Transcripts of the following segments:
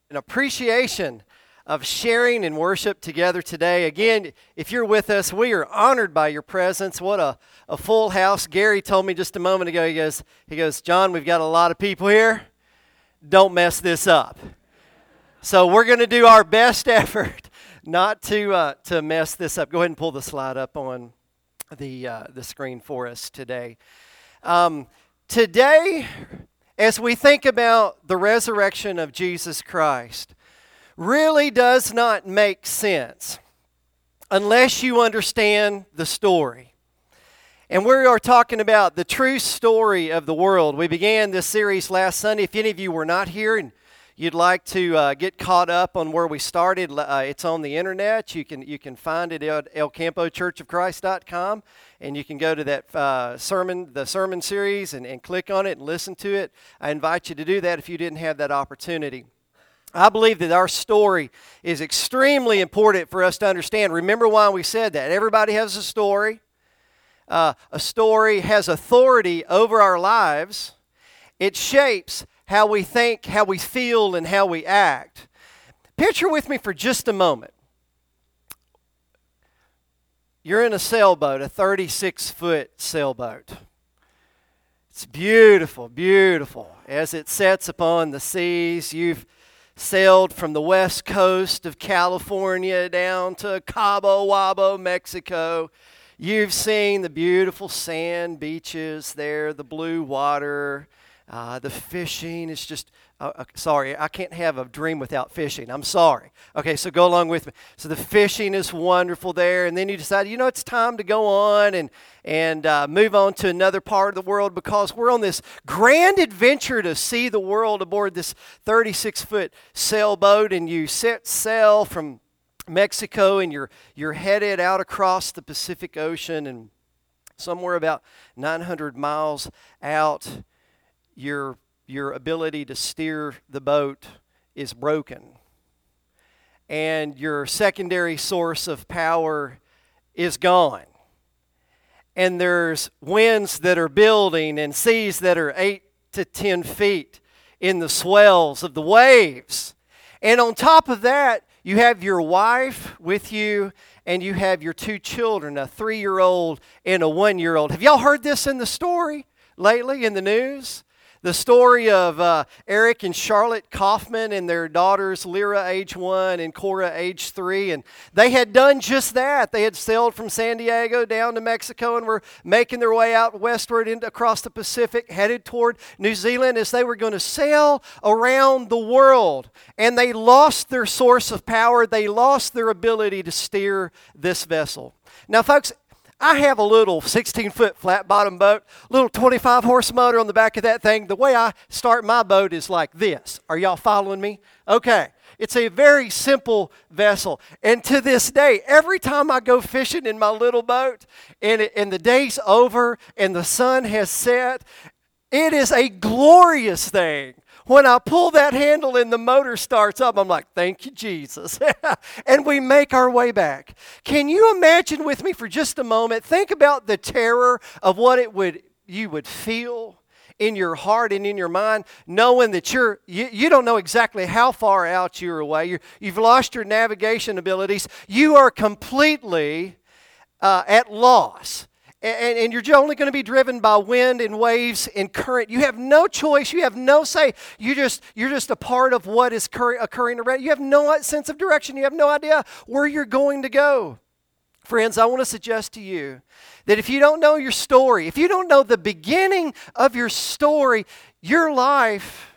an appreciation of sharing and worship together today. Again, if you're with us, we are honored by your presence. What a full house. Gary told me just a moment ago, he goes, John, we've got a lot of people here. Don't mess this up. So we're going to do our best effort not to mess this up. Go ahead and pull the slide up on the screen for us today. Today, as we think about the resurrection of Jesus Christ, really does not make sense unless you understand the story. And we are talking about the true story of the world. We began this series last Sunday. If any of you were not here and you'd like to get caught up on where we started, it's on the internet. You can find it at elcampochurchofchrist.com, and you can go to that the sermon series and click on it and listen to it. I invite you to do that if you didn't have that opportunity. I believe that our story is extremely important for us to understand. Remember why we said that. Everybody has a story. A story has authority over our lives. It shapes how we think, how we feel, and how we act. Picture with me for just a moment. You're in a sailboat, a 36-foot sailboat. It's beautiful, beautiful. As it sets upon the seas, you've sailed from the west coast of California down to Cabo Wabo, Mexico. You've seen the beautiful sand beaches there, the blue water, the fishing. It's just, sorry, I can't have a dream without fishing. I'm sorry. Okay, so go along with me. So the fishing is wonderful there, and then you decide, it's time to go on and move on to another part of the world because we're on this grand adventure to see the world aboard this 36-foot sailboat, and you set sail from Mexico, and you're headed out across the Pacific Ocean, and somewhere about 900 miles out, your ability to steer the boat is broken, and your secondary source of power is gone, and there's winds that are building and seas that are 8 to 10 feet in the swells of the waves, and on top of that, you have your wife with you, and you have your 2 children, a 3-year-old and a 1-year-old. Have y'all heard this in the story lately in the news? The story of Eric and Charlotte Kaufman and their daughters, Lyra, age 1, and Cora, age 3. And they had done just that. They had sailed from San Diego down to Mexico and were making their way out westward across the Pacific, headed toward New Zealand as they were going to sail around the world. And they lost their source of power. They lost their ability to steer this vessel. Now, folks, I have a little 16-foot flat-bottom boat, little 25-horse motor on the back of that thing. The way I start my boat is like this. Are y'all following me? Okay. It's a very simple vessel. And to this day, every time I go fishing in my little boat and the day's over and the sun has set, it is a glorious thing. When I pull that handle and the motor starts up, I'm like, thank you, Jesus. And we make our way back. Can you imagine with me for just a moment? Think about the terror of what you would feel in your heart and in your mind, knowing that you don't know exactly how far out you're away. You've lost your navigation abilities. You are completely at loss. And you're only going to be driven by wind and waves and current. You have no choice. You have no say. You're just a part of what is occurring around. You have no sense of direction. You have no idea where you're going to go. Friends, I want to suggest to you that if you don't know your story, if you don't know the beginning of your story, your life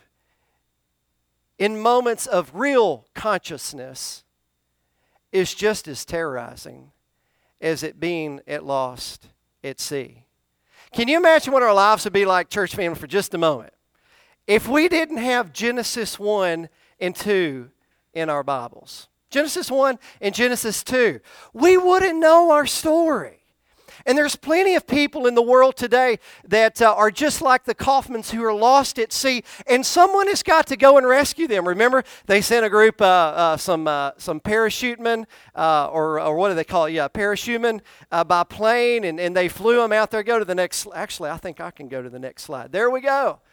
in moments of real consciousness is just as terrorizing as it being at lost at sea. Can you imagine what our lives would be like, church family, for just a moment, if we didn't have Genesis 1 and 2 in our Bibles? Genesis 1 and Genesis 2. We wouldn't know our story. And there's plenty of people in the world today that are just like the Kaufmans who are lost at sea, and someone has got to go and rescue them. Remember, they sent a group, some parachutemen, or what do they call it? Yeah, parachutemen by plane, and they flew them out there. Go to the next. Actually, I think I can go to the next slide. There we go.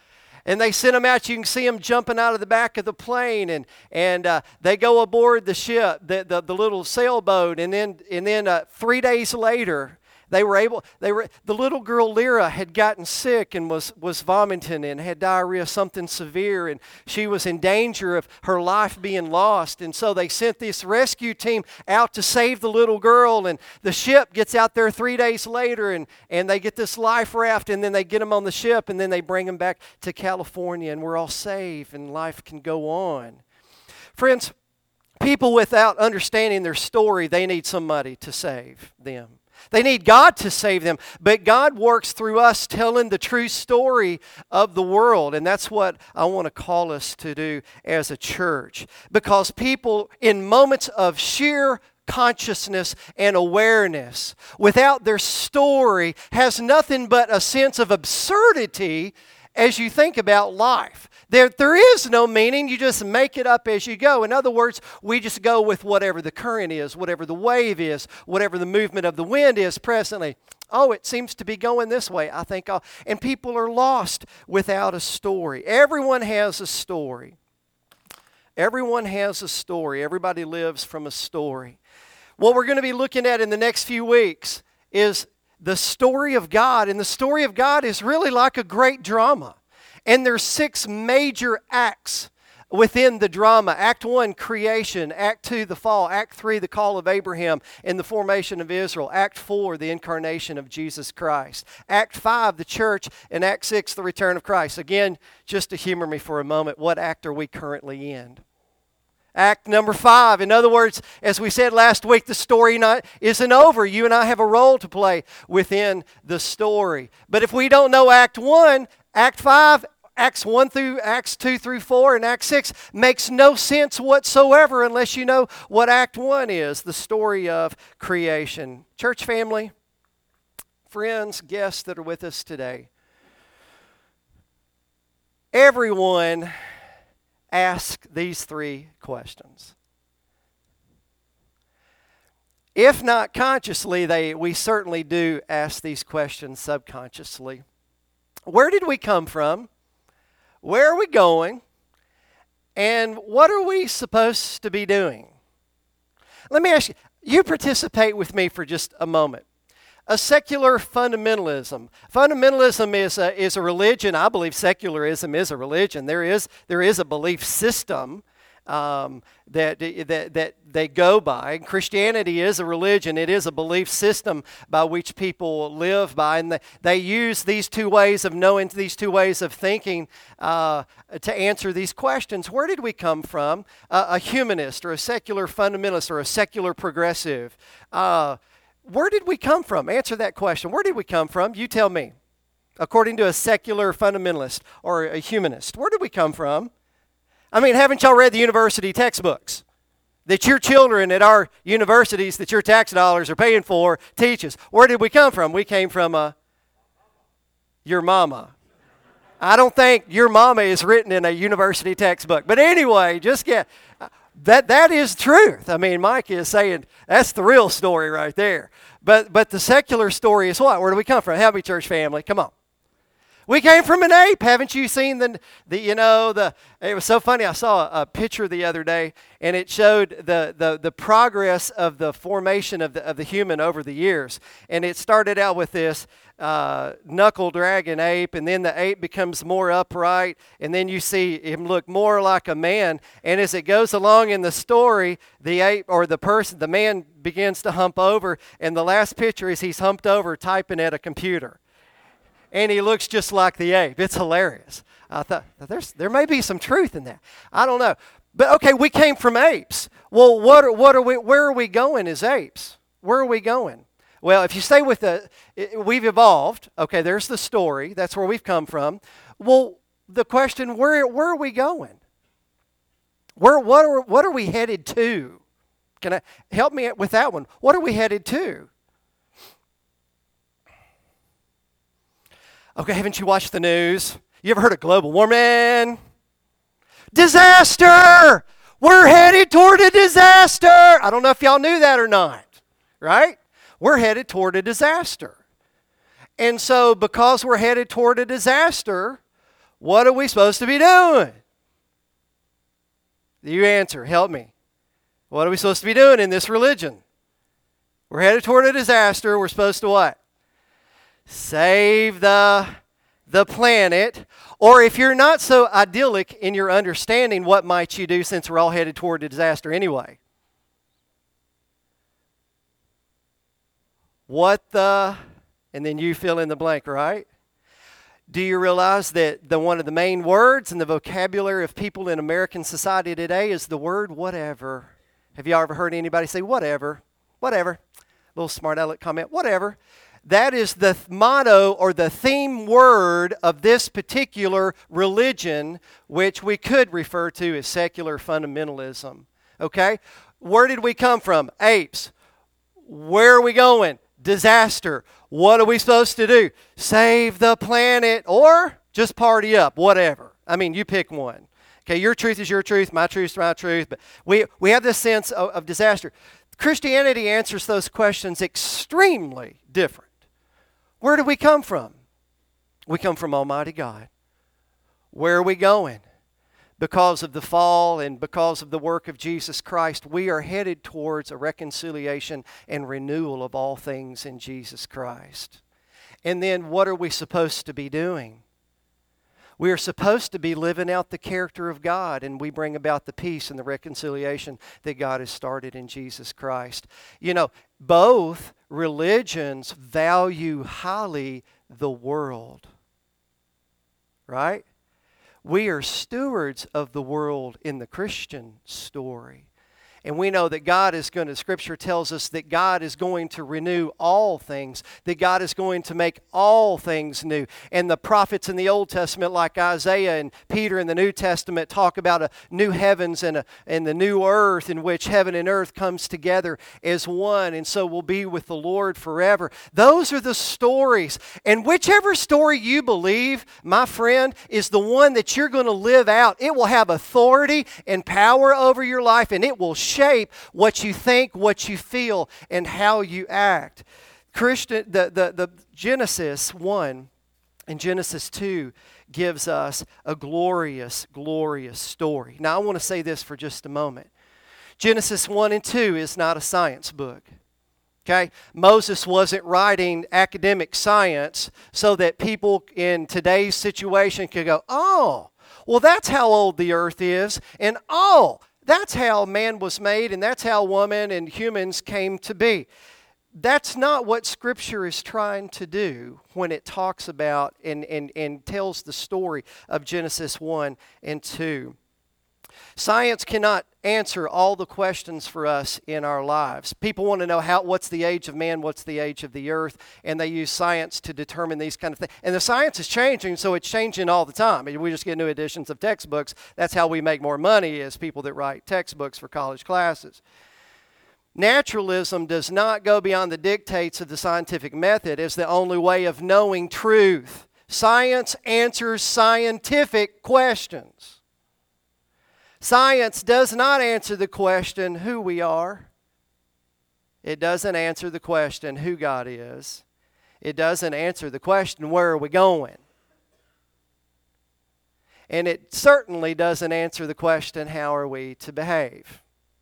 And they sent them out. You can see them jumping out of the back of the plane, and they go aboard the ship, the little sailboat, and then 3 days later, the little girl Lyra had gotten sick and was vomiting and had diarrhea, something severe, and she was in danger of her life being lost. And so they sent this rescue team out to save the little girl, and the ship gets out there 3 days later, and they get this life raft, and then they get them on the ship, and then they bring them back to California, and we're all safe, and life can go on. Friends, people without understanding their story, they need somebody to save them. They need God to save them, but God works through us telling the true story of the world, and that's what I want to call us to do as a church. Because people, in moments of sheer consciousness and awareness, without their story, has nothing but a sense of absurdity as you think about life. There is no meaning. You just make it up as you go. In other words, we just go with whatever the current is, whatever the wave is, whatever the movement of the wind is presently. Oh, it seems to be going this way. I think and people are lost without a story. Everyone has a story. Everyone has a story. Everybody lives from a story. What we're going to be looking at in the next few weeks is the story of God. And the story of God is really like a great drama. And there's 6 major acts within the drama. Act 1, creation. Act 2, the fall. Act 3, the call of Abraham and the formation of Israel. Act 4, the incarnation of Jesus Christ. Act 5, the church. And Act 6, the return of Christ. Again, just to humor me for a moment, what act are we currently in? Act number 5. In other words, as we said last week, the story isn't over. You and I have a role to play within the story. But if we don't know Act 1, Act 5, Acts 2 through 4, and Act 6 makes no sense whatsoever unless you know what Act 1 is, the story of creation. Church family, friends, guests that are with us today, everyone asks these 3 questions. If not consciously, we certainly do ask these questions subconsciously. Where did we come from? Where are we going? And what are we supposed to be doing? Let me ask you, you participate with me for just a moment. A secular fundamentalism. Fundamentalism is a religion. I believe secularism is a religion. There is a belief system that they go by. And Christianity is a religion. It is a belief system by which people live by. And they use these 2 ways of knowing, these 2 ways of thinking to answer these questions. Where did we come from? A humanist or a secular fundamentalist or a secular progressive. Where did we come from? Answer that question. Where did we come from? You tell me. According to a secular fundamentalist or a humanist, where did we come from? I mean, haven't y'all read the university textbooks that your children at our universities that your tax dollars are paying for teach us? Where did we come from? We came from your mama. I don't think your mama is written in a university textbook. But anyway, just get that is truth. I mean, Mike is saying that's the real story right there. But the secular story is what? Where do we come from? Help me, church family. Come on. We came from an ape. Haven't you seen it was so funny. I saw a picture the other day, and it showed the progress of the formation of the human over the years. And it started out with this knuckle dragon ape, and then the ape becomes more upright, and then you see him look more like a man. And as it goes along in the story, the ape or the man begins to hump over, and the last picture is he's humped over typing at a computer. And he looks just like the ape. It's hilarious. I thought there may be some truth in that. I don't know, but okay, we came from apes. Well, where are we going as apes? Where are we going? Well, if you stay with we've evolved. Okay, there's the story. That's where we've come from. Well, the question: where are we going? What are we headed to? Can I help me with that one? What are we headed to? Okay, haven't you watched the news? You ever heard of global warming? Disaster! We're headed toward a disaster! I don't know if y'all knew that or not, right? We're headed toward a disaster. And so because we're headed toward a disaster, What are we supposed to be doing? You answer. Help me. What are we supposed to be doing in this religion? We're headed toward a disaster. We're supposed to what? Save the planet. Or if you're not so idyllic in your understanding, what might you do since we're all headed toward a disaster anyway? And then you fill in the blank, right? Do you realize that one of the main words in the vocabulary of people in American society today is the word whatever? Have you ever heard anybody say whatever? Whatever. Little smart aleck comment, whatever. That is the motto or the theme word of this particular religion, which we could refer to as secular fundamentalism. Okay? Where did we come from? Apes. Where are we going? Disaster. What are we supposed to do? Save the planet or just party up, whatever. I mean, you pick one. Okay, your truth is your truth, my truth is my truth, but we have this sense of disaster. Christianity answers those questions extremely different. Where do we come from? We come from Almighty God. Where are we going? Because of the fall and because of the work of Jesus Christ, we are headed towards a reconciliation and renewal of all things in Jesus Christ. And then what are we supposed to be doing? We are supposed to be living out the character of God, and we bring about the peace and the reconciliation that God has started in Jesus Christ. You know, both religions value highly the world, right? We are stewards of the world in the Christian story. And we know that God is going to, Scripture tells us that God is going to renew all things, that God is going to make all things new. And the prophets in the Old Testament, like Isaiah and Peter in the New Testament, talk about a new heavens and the new earth in which heaven and earth comes together as one, and so we'll be with the Lord forever. Those are the stories. And whichever story you believe, my friend, is the one that you're going to live out. It will have authority and power over your life, and it will shape what you think, what you feel, and how you act. The Genesis 1 and Genesis 2 gives us a glorious, glorious story. Now, I want to say this for just a moment. Genesis 1 and 2 is not a science book. Okay? Moses wasn't writing academic science so that people in today's situation could go, oh, well, that's how old the earth is, and oh, that's how man was made, and that's how woman and humans came to be. That's not what Scripture is trying to do when it talks about and tells the story of Genesis 1 and 2. Science cannot answer all the questions for us in our lives. People want to know what's the age of man, what's the age of the earth, and they use science to determine these kind of things. And the science is changing, so it's changing all the time. We just get new editions of textbooks. That's how we make more money as people that write textbooks for college classes. Naturalism does not go beyond the dictates of the scientific method as the only way of knowing truth. Science answers scientific questions. Science does not answer the question who we are. It doesn't answer the question who God is. It doesn't answer the question where are we going. And it certainly doesn't answer the question how are we to behave.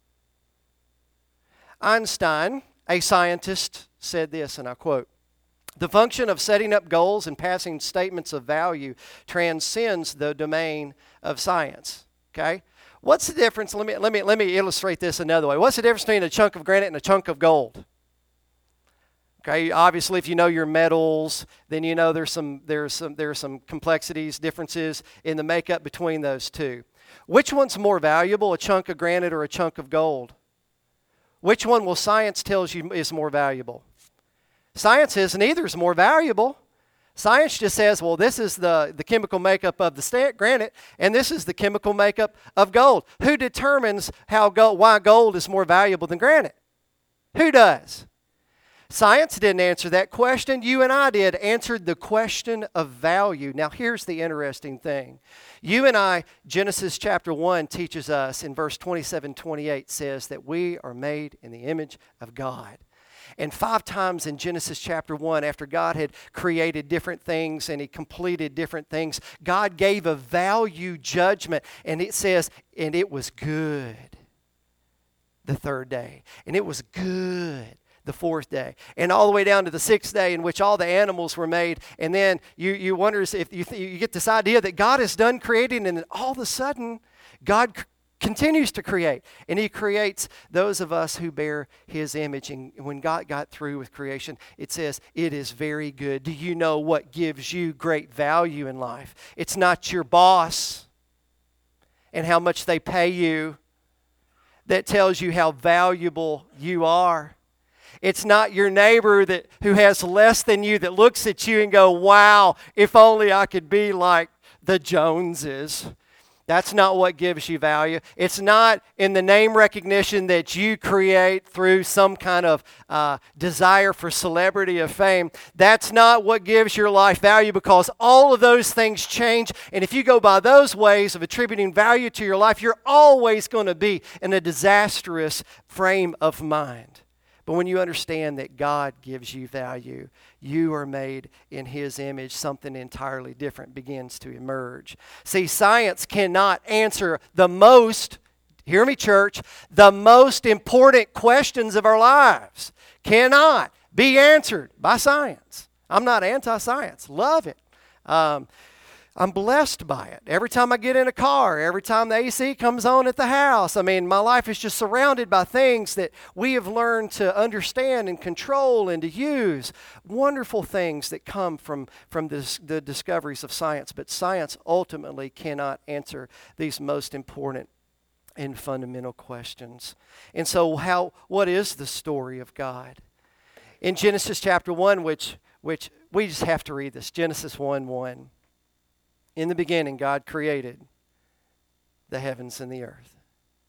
Einstein, a scientist, said this, and I quote, "The function of setting up goals and passing statements of value transcends the domain of science." Okay? What's the difference? Let me illustrate this another way. What's the difference between a chunk of granite and a chunk of gold? Okay, obviously, if you know your metals, then you know there's some complexities, differences in the makeup between those two. Which one's more valuable, a chunk of granite or a chunk of gold? Which one will science tells you is more valuable? Science says neither is more valuable. Science just says, well, this is the chemical makeup of the granite, and this is the chemical makeup of gold. Who determines why gold is more valuable than granite? Who does? Science didn't answer that question. You and I did. Answered the question of value. Now, here's the interesting thing. You and I, Genesis chapter 1 teaches us in verse 27-28 says that we are made in the image of God. And 5 times in Genesis chapter 1, after God had created different things and he completed different things, God gave a value judgment. And it says, and it was good the 3rd day. And it was good the 4th day. And all the way down to the 6th day in which all the animals were made. And then you wonder if you get this idea that God is done creating, and then all of a sudden God continues to create. And he creates those of us who bear his image. And when God got through with creation, it says, it is very good. Do you know what gives you great value in life? It's not your boss and how much they pay you that tells you how valuable you are. It's not your neighbor who has less than you that looks at you and go, wow, if only I could be like the Joneses. That's not what gives you value. It's not in the name recognition that you create through some kind of desire for celebrity or fame. That's not what gives your life value, because all of those things change. And if you go by those ways of attributing value to your life, you're always going to be in a disastrous frame of mind. But when you understand that God gives you value, you are made in his image, something entirely different begins to emerge. See, science cannot answer the most, hear me church, the most important questions of our lives cannot be answered by science. I'm not anti-science, love it. I'm blessed by it. Every time I get in a car, every time the AC comes on at the house, I mean, my life is just surrounded by things that we have learned to understand and control and to use. Wonderful things that come from the discoveries of science. But science ultimately cannot answer these most important and fundamental questions. And so what is the story of God? In Genesis chapter 1, which we just have to read this, Genesis 1:1. In the beginning, God created the heavens and the earth.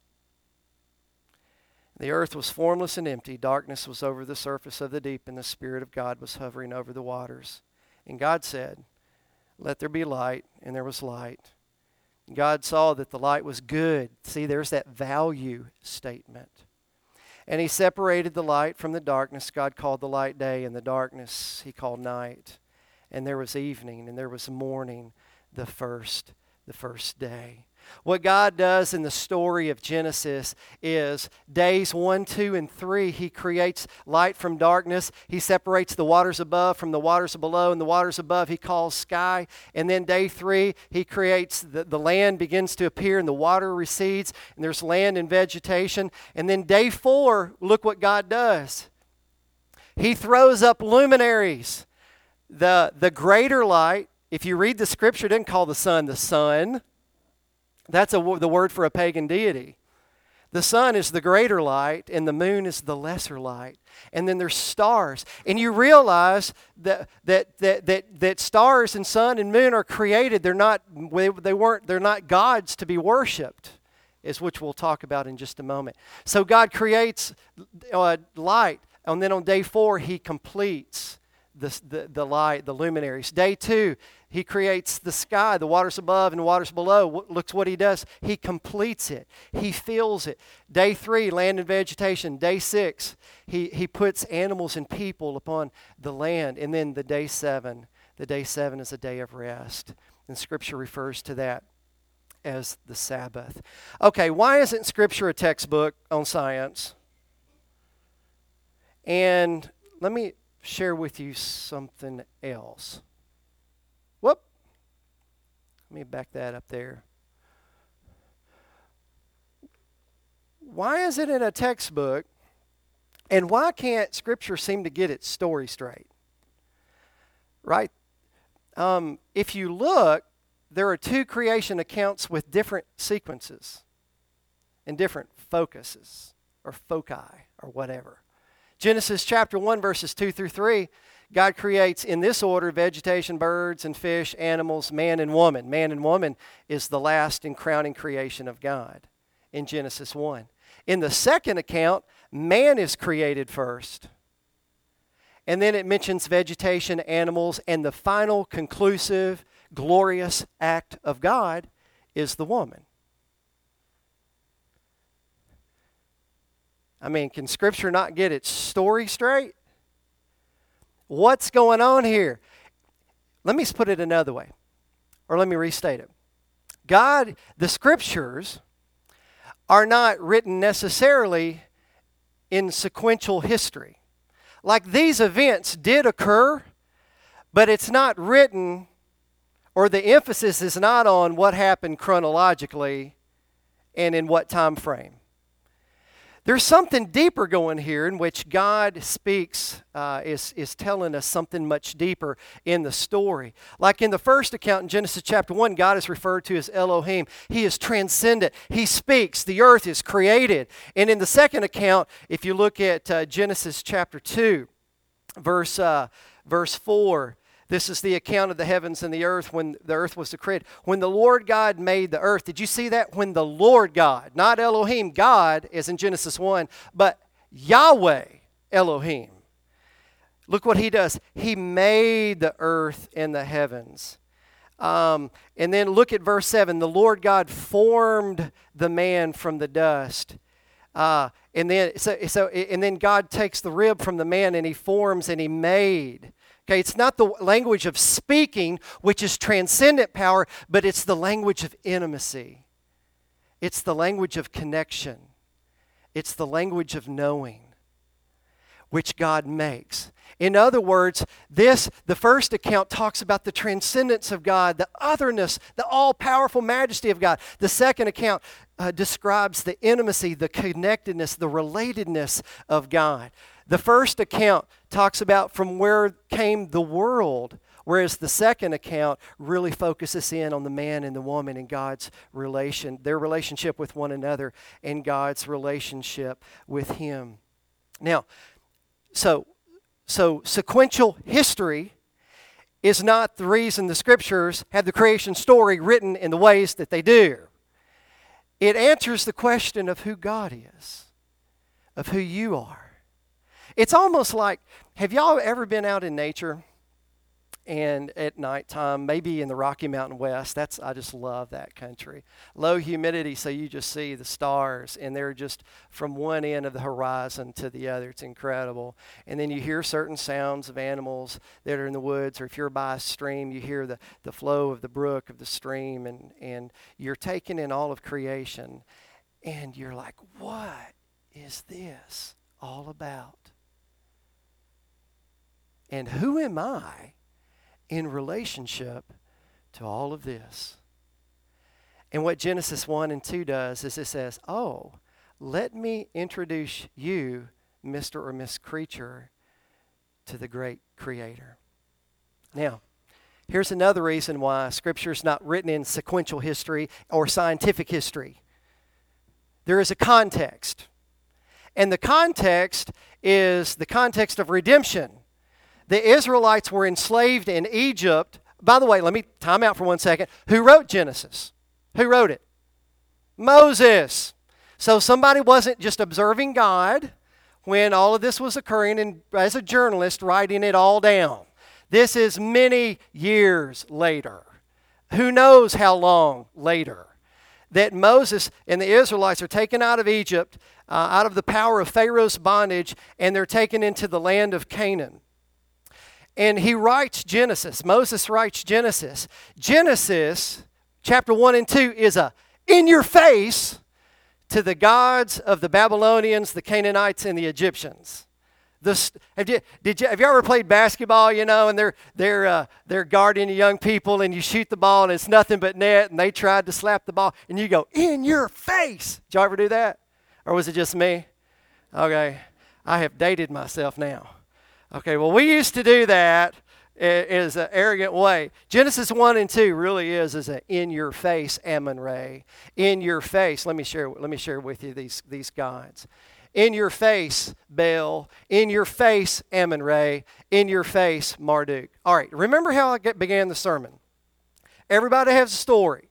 The earth was formless and empty. Darkness was over the surface of the deep, and the Spirit of God was hovering over the waters. And God said, let there be light, and there was light. And God saw that the light was good. See, there's that value statement. And he separated the light from the darkness. God called the light day, and the darkness he called night. And there was evening, and there was morning, the first day. What God does in the story of Genesis is days 1, 2, and 3, he creates light from darkness. He separates the waters above from the waters below, and the waters above he calls sky. And then day 3, he creates the land begins to appear, and the water recedes, and there's land and vegetation. And then day 4, look what God does. He throws up luminaries. The greater light, if you read the scripture, it didn't call the sun the sun. That's the word for a pagan deity. The sun is the greater light, and the moon is the lesser light. And then there's stars. And you realize that stars and sun and moon are created. They're not gods to be worshipped, is which we'll talk about in just a moment. So God creates light, and then on day 4, he completes the light, the luminaries. Day 2, he creates the sky, the waters above and the waters below. Look what he does. He completes it. He fills it. Day 3, land and vegetation. Day 6, he puts animals and people upon the land. And then the day 7 is a day of rest. And Scripture refers to that as the Sabbath. Okay, why isn't Scripture a textbook on science? And let me share with you something else. Whoop. Let me back that up there. Why is it in a textbook, and why can't Scripture seem to get its story straight? Right? If you look, there are 2 creation accounts with different sequences and different focuses or foci or whatever. Genesis chapter 1, verses 2 through 3, God creates in this order vegetation, birds and fish, animals, man and woman. Man and woman is the last and crowning creation of God in Genesis 1. In the second account, man is created first. And then it mentions vegetation, animals, and the final conclusive, glorious act of God is the woman. I mean, can Scripture not get its story straight? What's going on here? Let me put it another way, or let me restate it. The Scriptures are not written necessarily in sequential history. Like these events did occur, but it's not written, or the emphasis is not on what happened chronologically and in what time frame. There's something deeper going here in which God speaks, is telling us something much deeper in the story. Like in the first account in Genesis chapter 1, God is referred to as Elohim. He is transcendent. He speaks. The earth is created. And in the second account, if you look at Genesis chapter 2, verse 4, this is the account of the heavens and the earth when the earth was created. When the Lord God made the earth, did you see that? When the Lord God, not Elohim, God, as in Genesis 1, but Yahweh Elohim. Look what he does. He made the earth and the heavens. And then look at verse 7. The Lord God formed the man from the dust. And then God takes the rib from the man and he forms and he made. Okay, it's not the language of speaking, which is transcendent power, but it's the language of intimacy. It's the language of connection. It's the language of knowing, which God makes. In other words, the first account talks about the transcendence of God, the otherness, the all-powerful majesty of God. The second account describes the intimacy, the connectedness, the relatedness of God. The first account talks about from where came the world, whereas the second account really focuses in on the man and the woman and God's their relationship with one another and God's relationship with him. Now, so sequential history is not the reason the Scriptures have the creation story written in the ways that they do. It answers the question of who God is, of who you are. It's almost like, have y'all ever been out in nature and at nighttime, maybe in the Rocky Mountain West? I just love that country. Low humidity, so you just see the stars, and they're just from one end of the horizon to the other. It's incredible. And then you hear certain sounds of animals that are in the woods, or if you're by a stream, you hear the flow of the brook, of the stream, and you're taken in all of creation, and you're like, what is this all about? And who am I in relationship to all of this? And what Genesis 1 and 2 does is it says, let me introduce you, Mr. or Miss Creature, to the great Creator. Now, here's another reason why Scripture is not written in sequential history or scientific history. There is a context. And the context is the context of redemption. The Israelites were enslaved in Egypt. By the way, let me time out for 1 second. Who wrote Genesis? Who wrote it? Moses. So somebody wasn't just observing God when all of this was occurring and as a journalist writing it all down. This is many years later. Who knows how long later that Moses and the Israelites are taken out of Egypt, out of the power of Pharaoh's bondage, and they're taken into the land of Canaan. And he writes Genesis. Moses writes Genesis. Genesis, chapter 1 and 2, is a in-your-face to the gods of the Babylonians, the Canaanites, and the Egyptians. Have you ever played basketball, and they're guarding the young people, and you shoot the ball, and it's nothing but net, and they tried to slap the ball, and you go, in your face. Did y'all ever do that? Or was it just me? Okay, I have dated myself now. Okay, well, we used to do that as an arrogant way. Genesis 1 and 2 really is an in-your-face Amun-Re. In your face. Let me share with you these gods. In your face, Baal. In your face, Amun-Re. In your face, Marduk. All right, remember how I began the sermon. Everybody has a story.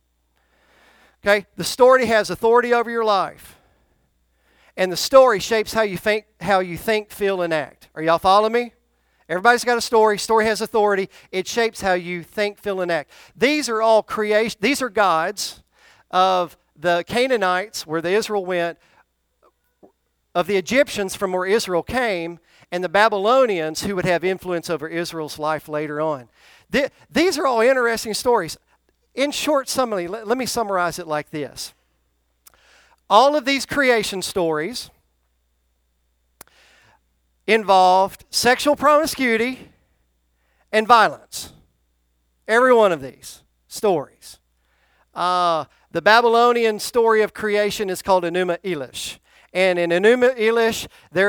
Okay, the story has authority over your life. And the story shapes how you think, feel, and act. Are y'all following me? Everybody's got a story. Story has authority. It shapes how you think, feel, and act. These are all creation. These are gods of the Canaanites, where the Israel went of the Egyptians from where Israel came and the Babylonians who would have influence over Israel's life later on. These are all interesting stories. In short summary, let me summarize it like this. All of these creation stories involved sexual promiscuity and violence. Every one of these stories. The Babylonian story of creation is called Enuma Elish. And in Enuma Elish,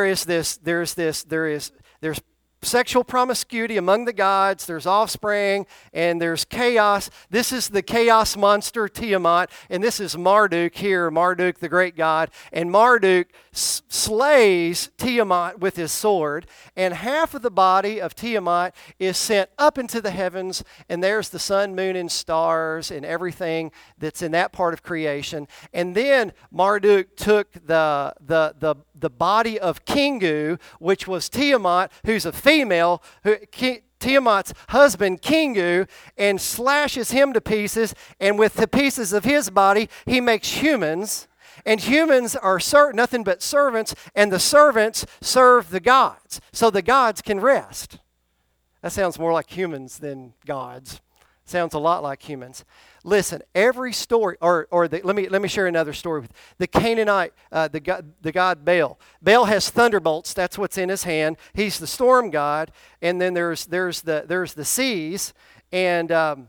there's sexual promiscuity among the gods, there's offspring, and there's chaos. This is the chaos monster Tiamat, and this is Marduk here, Marduk the great god. And Marduk slays Tiamat with his sword, and half of the body of Tiamat is sent up into the heavens, and there's the sun, moon, and stars, and everything that's in that part of creation. And then Marduk took the body of Kingu, which was Tiamat, who's a female, Tiamat's husband, Kingu, and slashes him to pieces, and with the pieces of his body, he makes humans, and humans are nothing but servants, and the servants serve the gods, so the gods can rest. That sounds more like humans than gods. Sounds a lot like humans. Listen, every story, let me share another story with the Canaanite, the god Baal. Baal has thunderbolts. That's what's in his hand. He's the storm god, and then there's the seas, and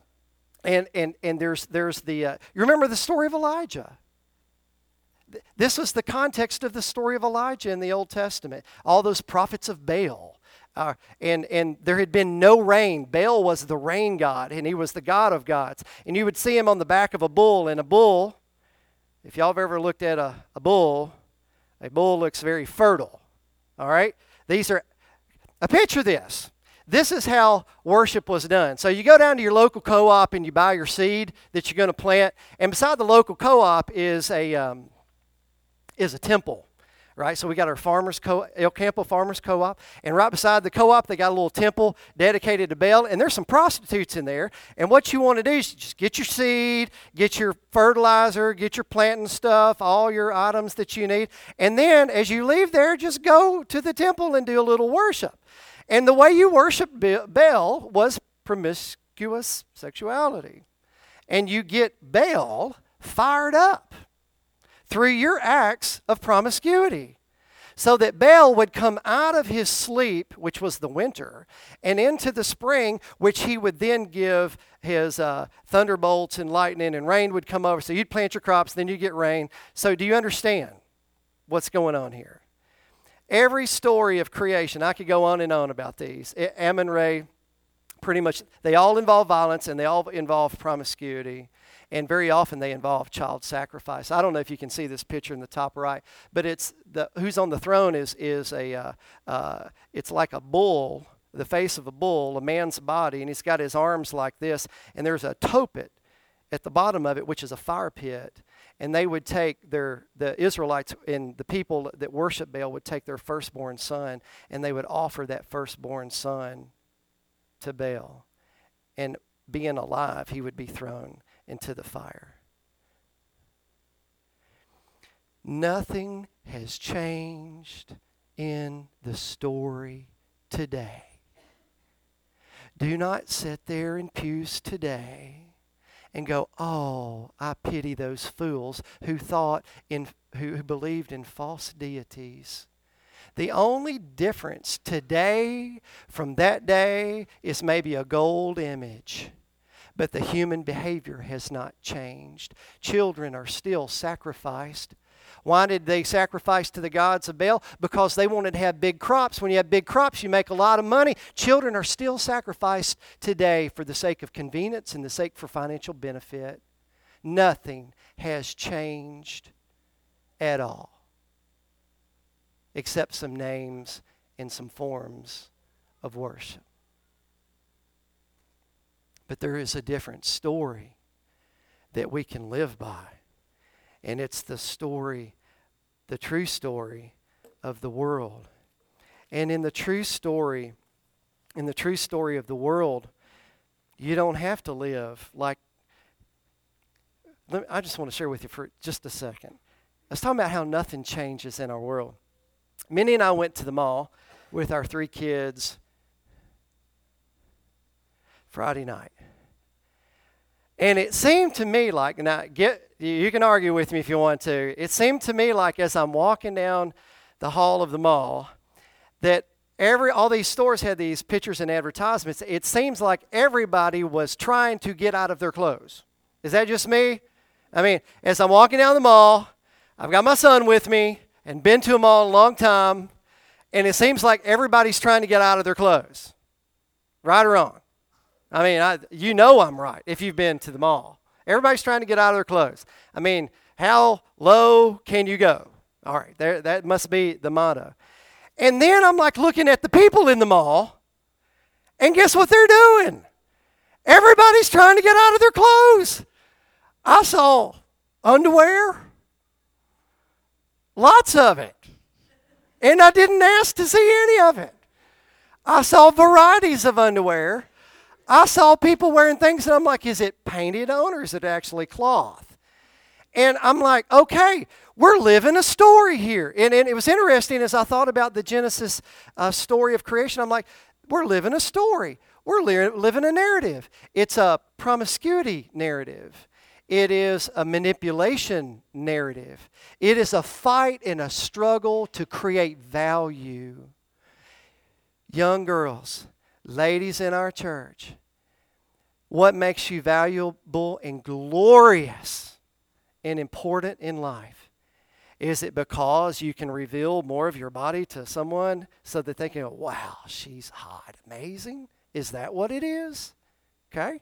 there's the. You remember the story of Elijah? This was the context of the story of Elijah in the Old Testament. All those prophets of Baal. And there had been no rain. Baal was the rain god, and he was the god of gods. And you would see him on the back of a bull. And a bull, if y'all have ever looked at a bull looks very fertile. All right? Picture this. This is how worship was done. So you go down to your local co-op and you buy your seed that you're going to plant. And beside the local co-op is a temple. Right, so we got our El Campo Farmers Co-op, and right beside the co-op, they got a little temple dedicated to Baal, and there's some prostitutes in there. And what you want to do is just get your seed, get your fertilizer, get your planting stuff, all your items that you need, and then as you leave there, just go to the temple and do a little worship. And the way you worship Baal was promiscuous sexuality, and you get Baal fired up through your acts of promiscuity, so that Baal would come out of his sleep, which was the winter, and into the spring, which he would then give his thunderbolts and lightning, and rain would come over. So you'd plant your crops, then you get rain. So do you understand what's going on here? Every story of creation, I could go on and on about these. Amun-Ra, pretty much, they all involve violence, and they all involve promiscuity. And very often they involve child sacrifice. I don't know if you can see this picture in the top right, but who's on the throne is it's like a bull, the face of a bull, a man's body, and he's got his arms like this, and there's a topet at the bottom of it, which is a fire pit. And they would take the Israelites and the people that worship Baal would take their firstborn son, and they would offer that firstborn son to Baal. And being alive, he would be thrown into the fire. Nothing has changed in the story today. Do not sit there in pews today and go, "Oh, I pity those fools who who believed in false deities." The only difference today from that day is maybe a gold image. But the human behavior has not changed. Children are still sacrificed. Why did they sacrifice to the gods of Baal? Because they wanted to have big crops. When you have big crops, you make a lot of money. Children are still sacrificed today for the sake of convenience and the sake for financial benefit. Nothing has changed at all, except some names and some forms of worship. But there is a different story that we can live by. And it's the true story of the world. And in the true story of the world, you don't have to live like... I just want to share with you for just a second. Let's talk about how nothing changes in our world. Minnie and I went to the mall with our 3 kids Friday night. And it seemed to me like, you can argue with me if you want to, it seemed to me like as I'm walking down the hall of the mall that all these stores had these pictures and advertisements. It seems like everybody was trying to get out of their clothes. Is that just me? I mean, as I'm walking down the mall, I've got my son with me and been to a mall a long time, and it seems like everybody's trying to get out of their clothes. Right or wrong? I mean, you know I'm right if you've been to the mall. Everybody's trying to get out of their clothes. I mean, how low can you go? All right, that must be the motto. And then I'm like looking at the people in the mall, and guess what they're doing? Everybody's trying to get out of their clothes. I saw underwear, lots of it, and I didn't ask to see any of it. I saw varieties of underwear. I saw people wearing things, and I'm like, is it painted on or is it actually cloth? And I'm like, okay, we're living a story here. And it was interesting as I thought about the Genesis story of creation. I'm like, we're living a story. We're living a narrative. It's a promiscuity narrative. It is a manipulation narrative. It is a fight and a struggle to create value. Young girls, ladies in our church, what makes you valuable and glorious and important in life? Is it because you can reveal more of your body to someone so that they can go, wow, she's hot, amazing? Is that what it is? Okay?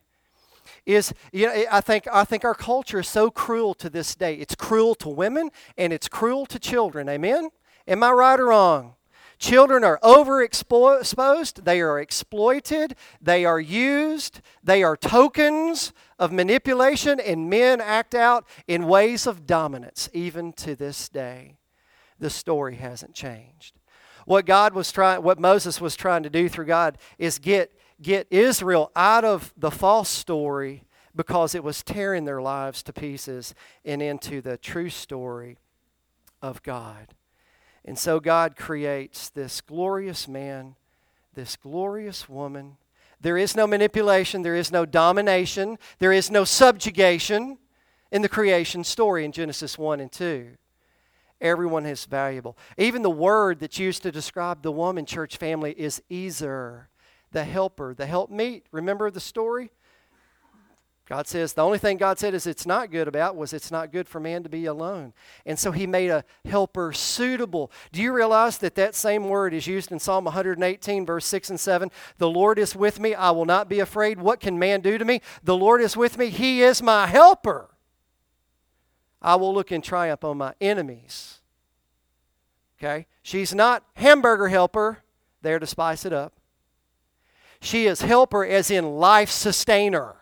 I think our culture is so cruel to this day. It's cruel to women and it's cruel to children. Amen? Am I right or wrong? Children are overexposed, they are exploited, they are used, they are tokens of manipulation, and men act out in ways of dominance, even to this day. The story hasn't changed. What Moses was trying to do through God is get Israel out of the false story because it was tearing their lives to pieces and into the true story of God. And so God creates this glorious man, this glorious woman. There is no manipulation. There is no domination. There is no subjugation in the creation story in Genesis 1 and 2. Everyone is valuable. Even the word that's used to describe the woman church family is Ezer, the helper, the helpmeet. Remember the story? God says, the only thing God said is it's not good for man to be alone. And so he made a helper suitable. Do you realize that same word is used in Psalm 118, verse 6 and 7? The Lord is with me. I will not be afraid. What can man do to me? The Lord is with me. He is my helper. I will look in triumph on my enemies. Okay? She's not hamburger helper, there to spice it up. She is helper as in life sustainer.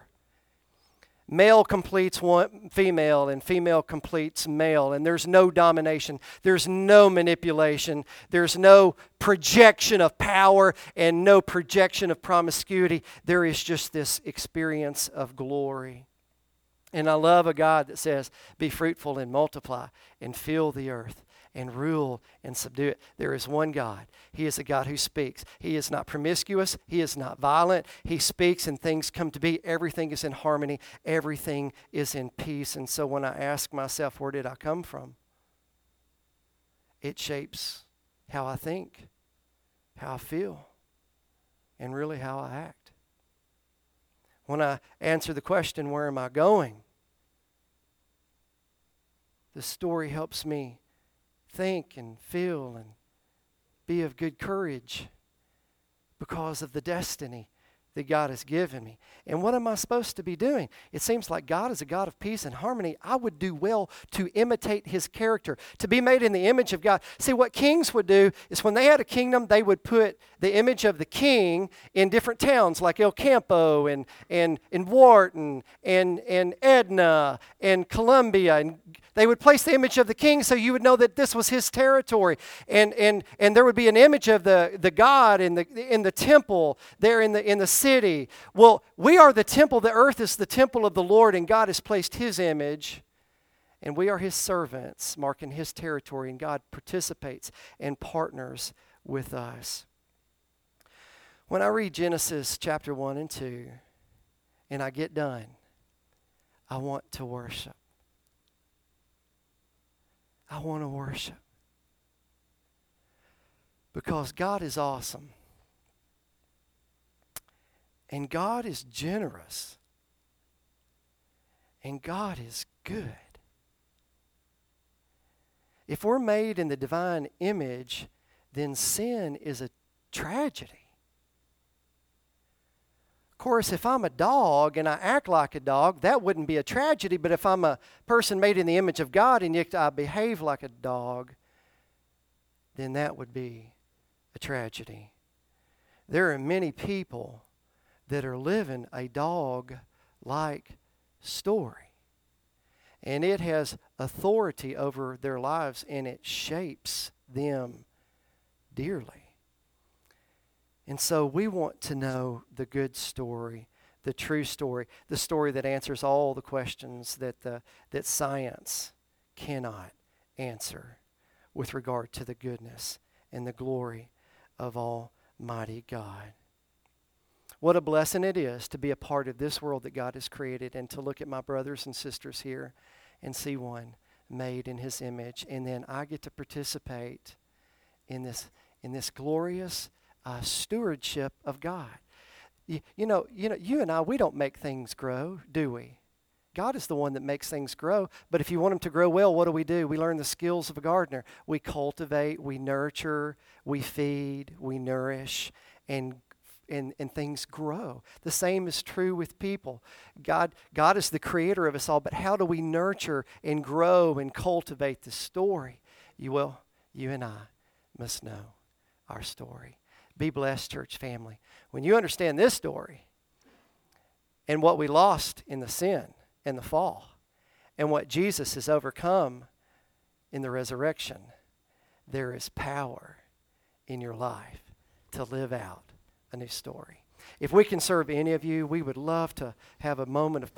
Male completes female, and female completes male. And there's no domination. There's no manipulation. There's no projection of power and no projection of promiscuity. There is just this experience of glory. And I love a God that says, be fruitful and multiply and fill the earth and rule and subdue it. There is one God. He is a God who speaks. He is not promiscuous. He is not violent. He speaks and things come to be. Everything is in harmony. Everything is in peace. And so when I ask myself, where did I come from? It shapes how I think, how I feel, and really how I act. When I answer the question, where am I going? The story helps me think and feel and be of good courage because of the destiny that God has given me. And what am I supposed to be doing? It seems like God is a God of peace and harmony. I would do well to imitate His character, to be made in the image of God. See, what kings would do is when they had a kingdom, they would put the image of the king in different towns like El Campo and Wharton and Edna and Columbia. And they would place the image of the king so you would know that this was his territory. And there would be an image of the God in the temple there in the city. Well, we are the temple. The earth is the temple of the Lord, and God has placed His image And we are his servants, marking his territory, and God participates and partners with us. When I read Genesis chapter 1 and 2, and I get done, I want to worship. I want to worship. Because God is awesome. And God is generous. And God is good. If we're made in the divine image, then sin is a tragedy. Of course, if I'm a dog and I act like a dog, that wouldn't be a tragedy. But if I'm a person made in the image of God and yet I behave like a dog, then that would be a tragedy. There are many people that are living a dog-like story. And it has authority over their lives, and it shapes them dearly. And so we want to know the good story, the true story, the story that answers all the questions that science cannot answer with regard to the goodness and the glory of Almighty God. What a blessing it is to be a part of this world that God has created and to look at my brothers and sisters here and see one made in his image. And then I get to participate in this glorious stewardship of God. You know, you and I, we don't make things grow, do we? God is the one that makes things grow. But if you want them to grow well, what do? We learn the skills of a gardener. We cultivate, we nurture, we feed, we nourish, and things grow. The same is true with people. God is the creator of us all, but how do we nurture and grow and cultivate the story? You and I must know our story. Be blessed, church family. When you understand this story and what we lost in the sin and the fall and what Jesus has overcome in the resurrection, there is power in your life to live out a new story. If we can serve any of you, we would love to have a moment of